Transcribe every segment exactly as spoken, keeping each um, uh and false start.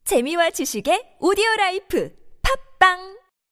재미와 지식의 오디오라이프 팝빵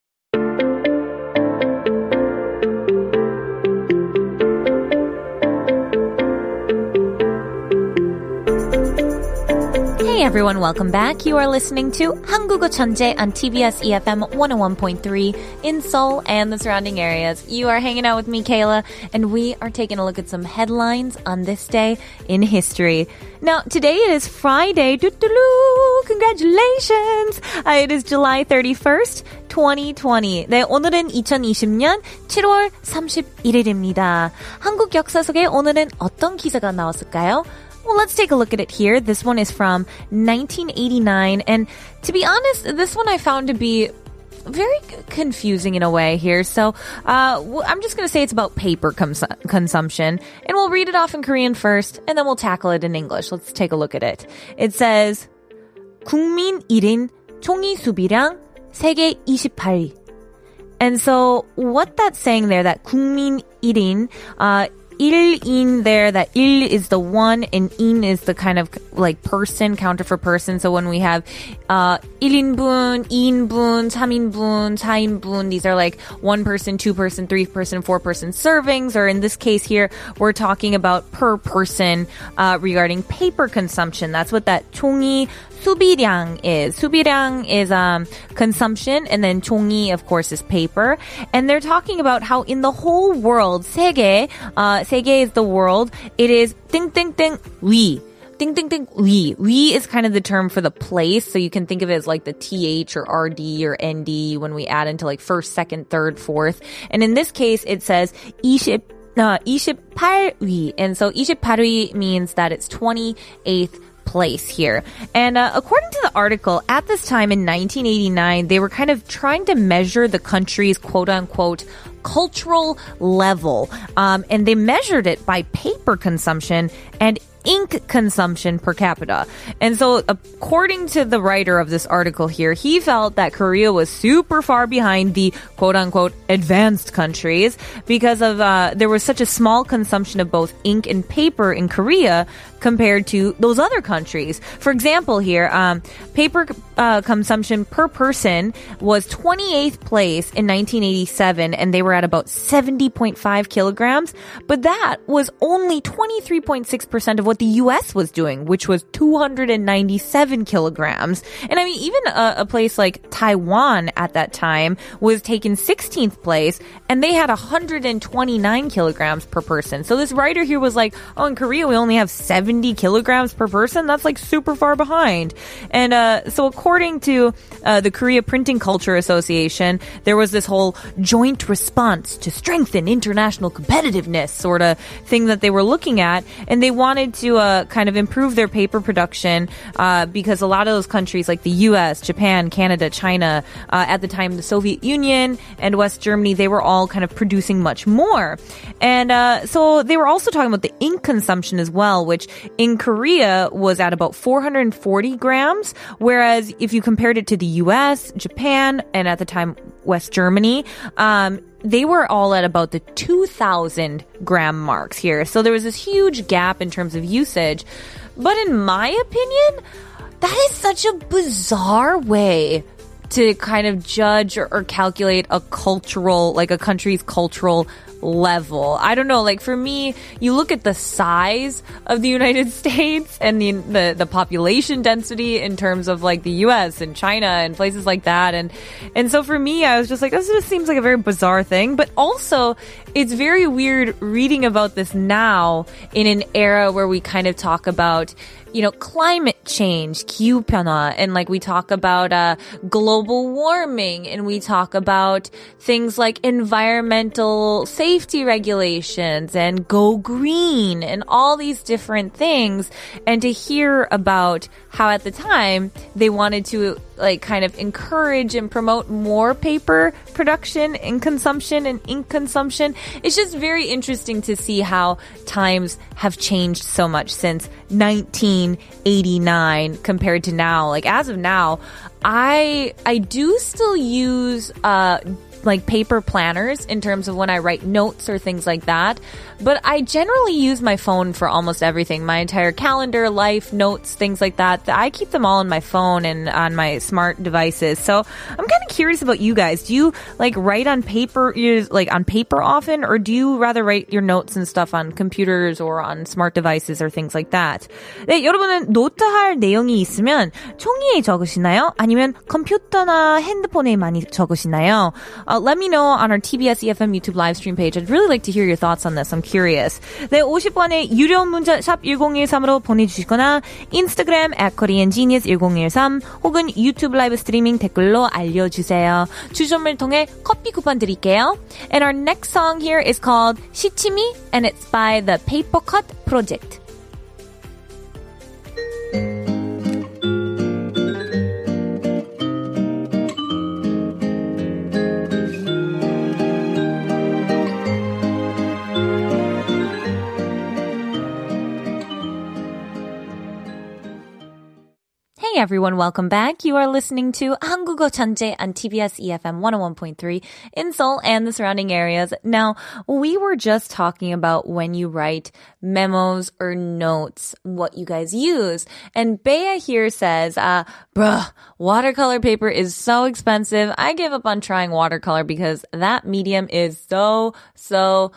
Hey everyone, welcome back. You are listening to 한국어 천재 on T B S E F M one oh one point three in Seoul and the surrounding areas. You are hanging out with me, Kayla, and we are taking a look at some headlines on this day in history. Now, today it is Friday. Doo-doo-doo. Congratulations! Uh, it is July thirty-first, twenty twenty. 네, 오늘은 이천이십 년 칠월 삼십일일입니다. 한국 역사 속에 오늘은 어떤 기사가 나왔을까요? Well, let's take a look at it here. This one is from nineteen eighty-nine. And to be honest, this one I found to be very confusing in a way here. So uh, I'm just going to say it's about paper cons- consumption. And we'll read it off in Korean first, and then we'll tackle it in English. Let's take a look at it. It says, 국민 일 인 총위 소비량 세계 이십팔 위. And so what that's saying there, that 국민 일 인, uh, 일인 there, that 일 is the one and 인 is the kind of like person, counter for person. So when we have uh, 일 인분, 이 인분, 삼 인분, 사 인분, these are like one person, two person, three person, four person servings. Or in this case here, we're talking about per person uh, regarding paper consumption. That's what that 총위 소비량 is. 소비량 is um, consumption, and then 종이, of course, is paper. And they're talking about how in the whole world, 세계, uh, 세계 is the world, it is 띵띵띵 위. 띵띵띵 위. 위 is kind of the term for the place, so you can think of it as like the T H or R D or N D when we add into like first, second, third, fourth. And in this case, it says 이십, uh, 이십팔 위. And so 이십팔 위 means that it's twenty-eighth place here. And uh, according to the article, at this time in nineteen eighty-nine, they were kind of trying to measure the country's quote-unquote cultural level. Um, and they measured it by paper consumption and ink consumption per capita. And so according to the writer of this article here, he felt that Korea was super far behind the quote-unquote advanced countries because of uh, there was such a small consumption of both ink and paper in Korea compared to those other countries. For example here, um, paper uh, consumption per person was twenty-eighth place in nineteen eighty-seven, and they were at about seventy point five kilograms. But that was only twenty-three point six percent of what the U S was doing, which was two hundred ninety-seven kilograms. And I mean, even a, a place like Taiwan at that time was taken sixteenth place, and they had one hundred twenty-nine kilograms per person. So this writer here was like, oh, in Korea we only have seventy kilograms per person? That's like super far behind. And uh, so according to uh, the Korea Printing Culture Association, there was this whole joint response to strengthen international competitiveness sort of thing that they were looking at, and they wanted to uh, kind of improve their paper production uh, because a lot of those countries like the U S, Japan, Canada, China, uh, at the time the Soviet Union and West Germany, they were all kind of producing much more. And uh, so they were also talking about the ink consumption as well, which in Korea was at about four hundred forty grams, whereas if you compared it to the U S, Japan, and at the time West Germany, um, they were all at about the two thousand gram marks here. So there was this huge gap in terms of usage. But in my opinion, that is such a bizarre way to kind of judge or, or calculate a cultural, like a country's cultural level. I don't know, like for me, you look at the size of the United States and the, the the population density in terms of like the U S and China and places like that, and and so for me, I was just like, this just seems like a very bizarre thing. But also, it's very weird reading about this now in an era where we kind of talk about, you know, climate change, 기후변화, and like we talk about uh, global warming, and we talk about things like environmental safety regulations and go green and all these different things. And to hear about how at the time they wanted to like kind of encourage and promote more paper production and consumption and ink consumption, it's just very interesting to see how times have changed so much since nineteen eighty-nine compared to now. Like as of now, I I do still use uh like paper planners in terms of when I write notes or things like that. But I generally use my phone for almost everything. My entire calendar, life, notes, things like that. I keep them all on my phone and on my smart devices. So I'm kind of curious about you guys. Do you like write on paper, like on paper often, or do you rather write your notes and stuff on computers or on smart devices or things like that? 네, 여러분은 노트할 내용이 있으면 종이에 적으시나요? 아니면 컴퓨터나 핸드폰에 많이 적으시나요? Uh, let me know on our T B S E F M YouTube live stream page. I'd really like to hear your thoughts on this. I'm curious. 네, 오십 번의 유료 문자 샵 일공일삼으로 보내주시거나 인스타그램 at koreangenius 일공일삼 혹은 유튜브 라이브 스트리밍 댓글로 알려주세요. 추첨을 통해 커피 쿠폰 드릴게요. And our next song here is called 시치미 and it's by the Papercut Project. Hey everyone, welcome back. You are listening to 한국어 천재 on T B S E F M one oh one point three in Seoul and the surrounding areas. Now, we were just talking about when you write memos or notes, what you guys use. And Bea here says, uh, bruh, watercolor paper is so expensive. I give up on trying watercolor because that medium is so, so,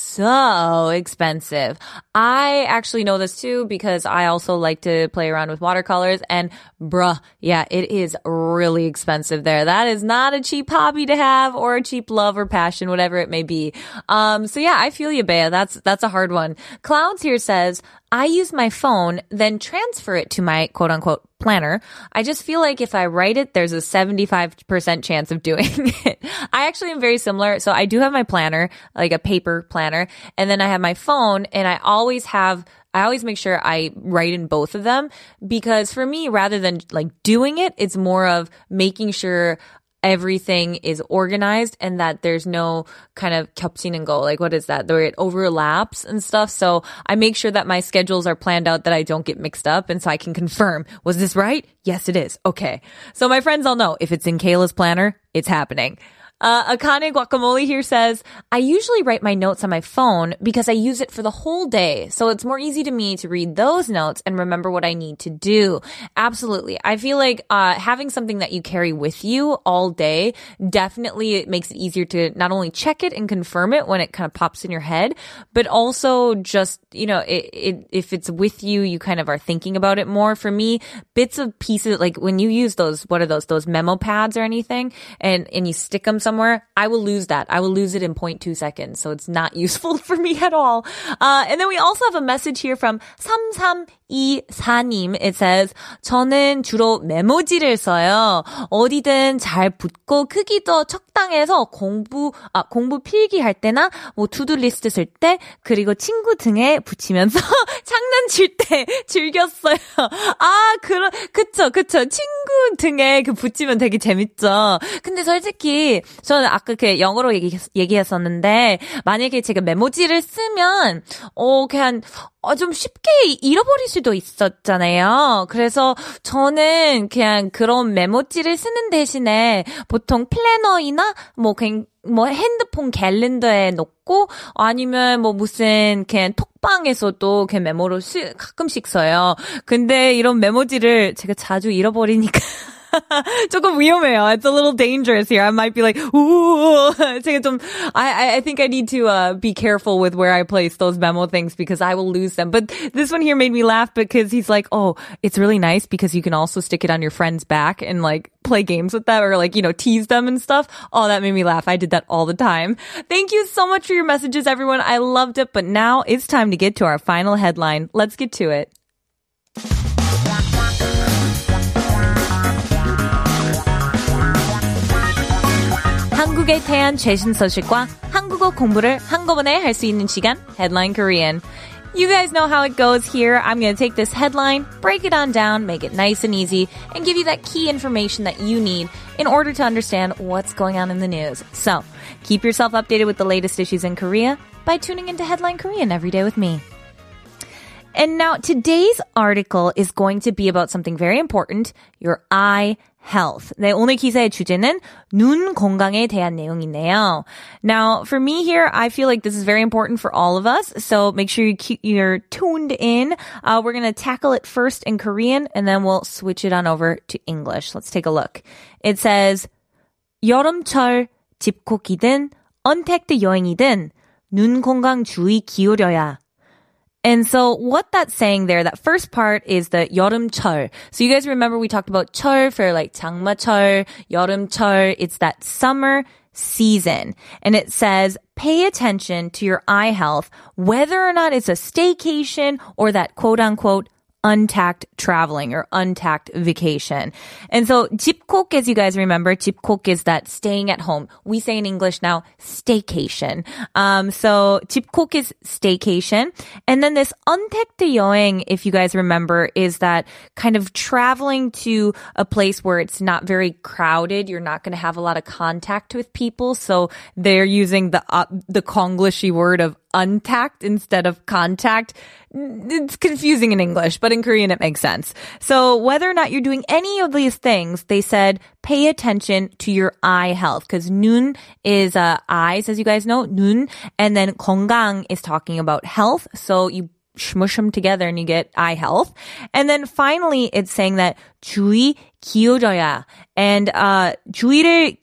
so expensive. I actually know this too because I also like to play around with watercolors and bruh, yeah, it is really expensive there. That is not a cheap hobby to have or a cheap love or passion, whatever it may be. Um, so yeah, I feel you, Bea. That's, that's a hard one. Clouds here says, I use my phone, then transfer it to my quote unquote planner. I just feel like if I write it, there's a seventy-five percent chance of doing it. I actually am very similar. So I do have my planner, like a paper planner, and then I have my phone, and I always have I always make sure I write in both of them because for me, rather than like doing it, it's more of making sure everything is organized and that there's no kind of 겹치는 거. Like, what is that? Where it overlaps and stuff. So I make sure that my schedules are planned out that I don't get mixed up. And so I can confirm, was this right? Yes, it is. Okay. So my friends all know if it's in Kayla's planner, it's happening. Uh, Akane Guacamole here says, I usually write my notes on my phone because I use it for the whole day. So it's more easy to me to read those notes and remember what I need to do. Absolutely. I feel like, uh, having something that you carry with you all day definitely it makes it easier to not only check it and confirm it when it kind of pops in your head, but also just, you know, it, it, if it's with you, you kind of are thinking about it more. For me, bits of pieces, like when you use those, what are those, those memo pads or anything, and, and you stick them somewhere, I will lose that. I will lose it in zero point two seconds. So it's not useful for me at all. Uh, and then we also have a message here from 삼삼이사님. It says, 저는 주로 메모지를 써요. 어디든 잘 붙고 크기도 적당해서 공부, 아, 공부 필기할 때나 뭐 투두 리스트 쓸 때, 그리고 친구 등에 붙이면서 장난칠 때 즐겼어요. 아, 그러, 그쵸, 그쵸. 친구 등에 그 붙이면 되게 재밌죠. 근데 솔직히, 저는 아까 그 영어로 얘기, 얘기했었는데, 만약에 제가 메모지를 쓰면, 어, 그냥, 어, 좀 쉽게 잃어버릴 수도 있었잖아요. 그래서 저는 그냥 그런 메모지를 쓰는 대신에 보통 플래너이나 뭐 그냥 뭐 핸드폰 캘린더에 놓고 아니면 뭐 무슨 그냥 톡방에서도 그냥 메모로 쓰, 가끔씩 써요. 근데 이런 메모지를 제가 자주 잃어버리니까 조금 위험해요. It's a little dangerous here. I might be like, ooh, 제가 좀, I, I think I need to uh, be careful with where I place those memo things because I will lose them. But this one here made me laugh because he's like, oh, it's really nice because you can also stick it on your friend's back and like play games with them or like, you know, tease them and stuff. Oh, that made me laugh. I did that all the time. Thank you so much for your messages, everyone. I loved it. But now it's time to get to our final headline. Let's get to it. 한국에 대한 최신 소식과 한국어 공부를 한꺼번에 할 수 있는 시간, Headline Korean. You guys know how it goes here. I'm going to take this headline, break it on down, make it nice and easy, and give you that key information that you need in order to understand what's going on in the news. So, keep yourself updated with the latest issues in Korea by tuning into Headline Korean every day with me. And now today's article is going to be about something very important, your eye health. 네, 오늘 기사의 주제는 눈 건강에 대한 내용이네요. Now, for me here, I feel like this is very important for all of us, so make sure you keep, you're tuned in. Uh, we're going to tackle it first in Korean, and then we'll switch it on over to English. Let's take a look. It says, 여름철 집콕이든 언택트 여행이든 눈 건강 주의 기울여야. And so what that's saying there, that first part is the 여름철. So you guys remember we talked about 철 for like 장마철, 여름철. It's that summer season. And it says, pay attention to your eye health, whether or not it's a staycation or that quote unquote untacked traveling or untacked vacation. And so 집콕, as you guys remember, 집콕 is that staying at home. We say in English now, staycation. Um, so 집콕 is staycation. And then this 언택트 여행, if you guys remember, is that kind of traveling to a place where it's not very crowded. You're not going to have a lot of contact with people. So they're using the, uh, the Konglishy word of untacked instead of contact. It's confusing in English, but in Korean it makes sense. So whether or not you're doing any of these things, they said pay attention to your eye health because 눈 is uh, eyes, as you guys know, 눈, and then 건강 is talking about health. So you smush them together and you get eye health. And then finally, it's saying that 주의 기울여야. And uh, 주의를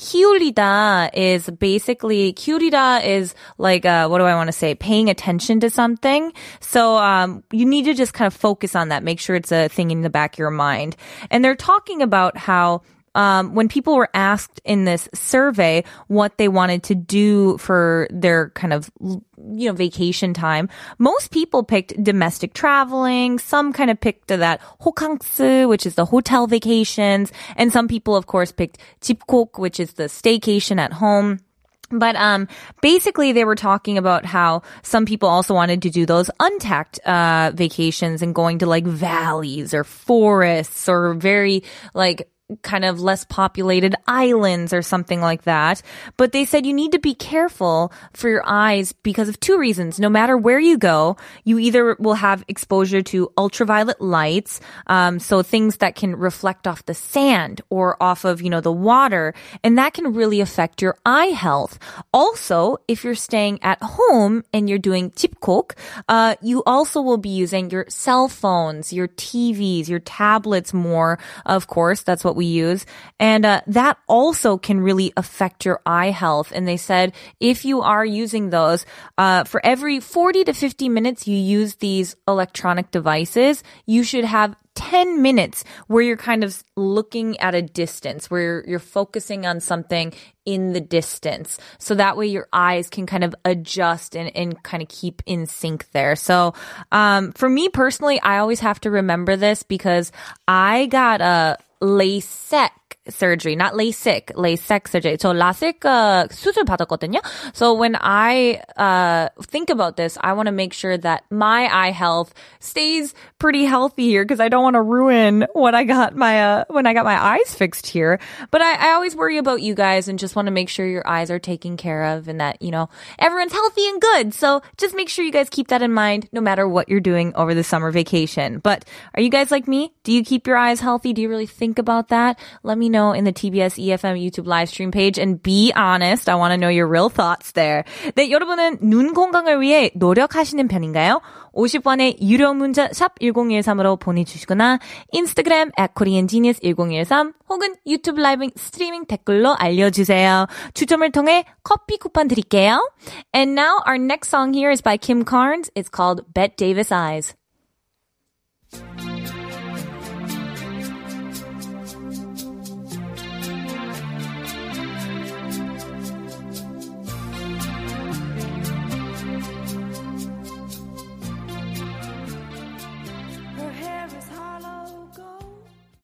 기울이다 is basically, 기울이다 is like, uh, what do I want to say? Paying attention to something. So um, you need to just kind of focus on that. Make sure it's a thing in the back of your mind. And they're talking about how Um, when people were asked in this survey what they wanted to do for their kind of, you know, vacation time, most people picked domestic traveling. Some kind of picked that 호캉스, which is the hotel vacations. And some people, of course, picked 집콕, which is the staycation at home. But um, basically, they were talking about how some people also wanted to do those untacked uh, vacations and going to like valleys or forests or very like kind of less populated islands or something like that. But they said you need to be careful for your eyes because of two reasons. No matter where you go, you either will have exposure to ultraviolet lights, um, so things that can reflect off the sand or off of, you know, the water, and that can really affect your eye health. Also, if you're staying at home and you're doing 집콕, uh, you also will be using your cell phones, your T Vs, your tablets more, of course. That's what we we use. And uh, that also can really affect your eye health. And they said if you are using those, uh, for every forty to fifty minutes you use these electronic devices, you should have ten minutes where you're kind of looking at a distance, where you're, you're focusing on something in the distance. So that way your eyes can kind of adjust and, and kind of keep in sync there. So um, for me personally, I always have to remember this because I got a LASIK surgery, not LASIK, LASIK surgery. So LASIK uh, 수술 받았거든요. So when I uh, think about this, I want to make sure that my eye health stays pretty healthy here because I don't want to ruin what I got my uh, when I got my eyes fixed here. But I, I always worry about you guys and just want to make sure your eyes are taken care of and that, you know, everyone's healthy and good. So just make sure you guys keep that in mind no matter what you're doing over the summer vacation. But are you guys like me? Do you keep your eyes healthy? Do you really think about that? Let me know in the T B S E F M YouTube live stream page and be honest. I want to know your real thoughts there. 네, 여러분은 눈 건강을 위해 노력하시는 편인가요? 오십 번의 유료 문자 샵 일공일삼으로 보내주시거나 인스타그램 at koreangenius 일공일삼 혹은 유튜브 라이브 스트리밍 댓글로 알려주세요. 추첨을 통해 커피 쿠폰 드릴게요. And now our next song here is by Kim Carnes. It's called Bette Davis Eyes.